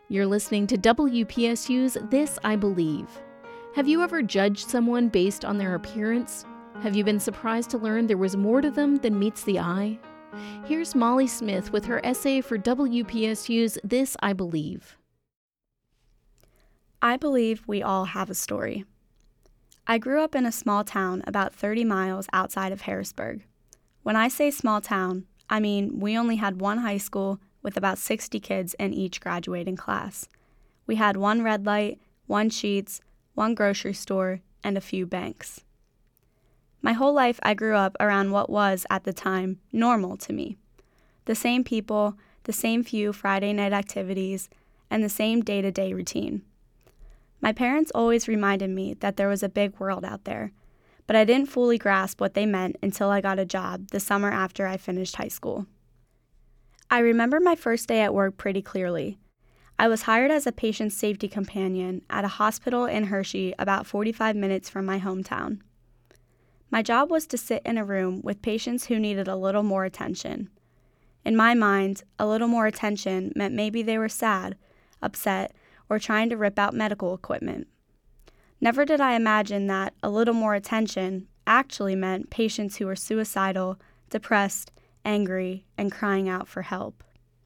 You're listening to WPSU's This I Believe. Have you ever judged someone based on their appearance? Have you been surprised to learn there was more to them than meets the eye? Here's Molly Smith with her essay for WPSU's This I Believe. I believe we all have a story. I grew up in a small town about 30 miles outside of Harrisburg. When I say small town, I mean we only had one high school with about 60 kids in each graduating class. We had one red light, one Sheetz, one grocery store, and a few banks. My whole life I grew up around what was, at the time, normal to me. The same people, the same few Friday night activities, and the same day-to-day routine. My parents always reminded me that there was a big world out there, but I didn't fully grasp what they meant until I got a job the summer after I finished high school. I remember my first day at work pretty clearly. I was hired as a patient safety companion at a hospital in Hershey about 45 minutes from my hometown. My job was to sit in a room with patients who needed a little more attention. In my mind, a little more attention meant maybe they were sad, upset, or trying to rip out medical equipment. Never did I imagine that a little more attention actually meant patients who were suicidal, depressed, angry, and crying out for help.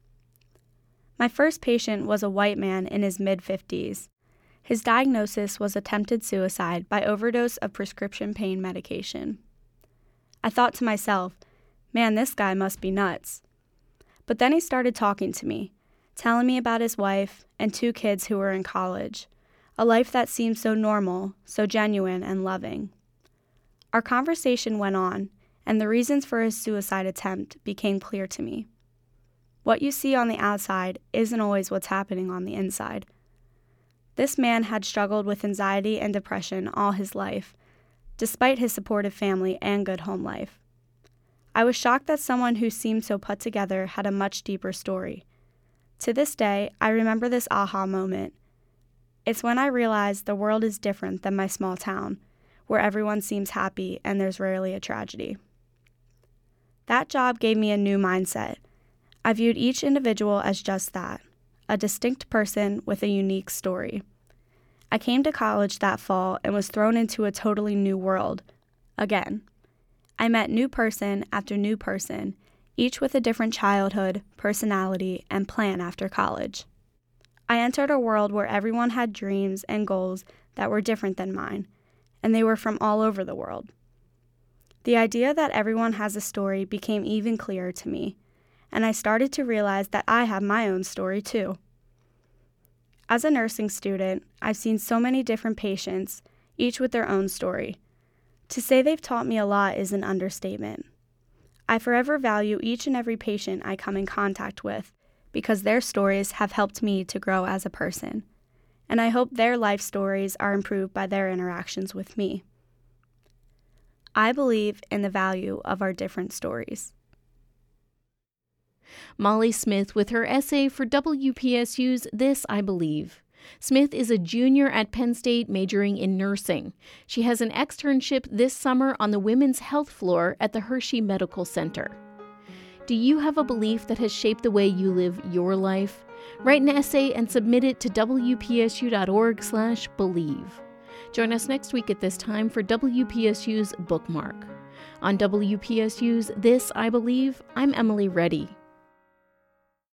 My first patient was a white man in his mid-50s. His diagnosis was attempted suicide by overdose of prescription pain medication. I thought to myself, man, this guy must be nuts. But then he started talking to me, telling me about his wife and 2 kids who were in college, a life that seemed so normal, so genuine and loving. Our conversation went on, and the reasons for his suicide attempt became clear to me. What you see on the outside isn't always what's happening on the inside. This man had struggled with anxiety and depression all his life, despite his supportive family and good home life. I was shocked that someone who seemed so put together had a much deeper story. To this day, I remember this aha moment. It's when I realized the world is different than my small town, where everyone seems happy and there's rarely a tragedy. That job gave me a new mindset. I viewed each individual as just that, a distinct person with a unique story. I came to college that fall and was thrown into a totally new world. Again. I met new person after new person, each with a different childhood, personality, and plan after college. I entered a world where everyone had dreams and goals that were different than mine, and they were from all over the world. The idea that everyone has a story became even clearer to me, and I started to realize that I have my own story too. As a nursing student, I've seen so many different patients, each with their own story. To say they've taught me a lot is an understatement. I forever value each and every patient I come in contact with because their stories have helped me to grow as a person, and I hope their life stories are improved by their interactions with me. I believe in the value of our different stories. Molly Smith with her essay for WPSU's This I Believe. Smith is a junior at Penn State majoring in nursing. She has an externship this summer on the women's health floor at the Hershey Medical Center. Do you have a belief that has shaped the way you live your life? Write an essay and submit it to wpsu.org/believe. Join us next week at this time for WPSU's Bookmark. On WPSU's This I Believe, I'm Emily Reddy.